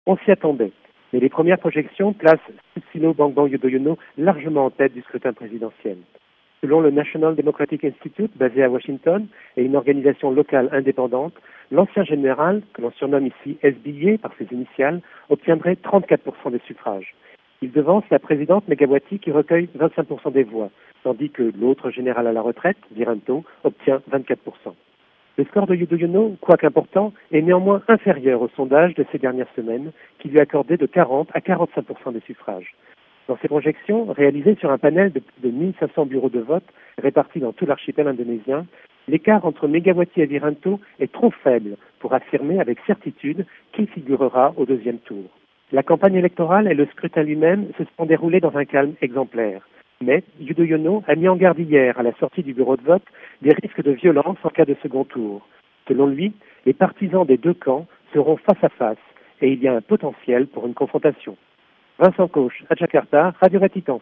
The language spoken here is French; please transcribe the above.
On s'y attendait, mais les premières projections placent Susilo Bambang Yudhoyono largement en tête du scrutin présidentiel. Selon le National Democratic Institute, basé à Washington, et une organisation locale indépendante, l'ancien général, que l'on surnomme ici SBA par ses initiales, obtiendrait 34% des suffrages. Il devance la présidente Megawati qui recueille 25% des voix, tandis que l'autre général à la retraite, Wiranto, obtient 24%. Le score de Yudhoyono, quoique important, est néanmoins inférieur au sondage de ces dernières semaines, qui lui accordait de 40 à 45% des suffrages. Dans ces projections, réalisées sur un panel de 1500 bureaux de vote répartis dans tout l'archipel indonésien, l'écart entre Megawati et Wiranto est trop faible pour affirmer avec certitude qui figurera au deuxième tour. La campagne électorale et le scrutin lui-même se sont déroulés dans un calme exemplaire. Mais Yudhoyono a mis en garde hier, à la sortie du bureau de vote, des risques de violence en cas de second tour. Selon lui, les partisans des deux camps seront face à face et il y a un potentiel pour une confrontation. Vincent Coche, à Jakarta, Radio Vatican.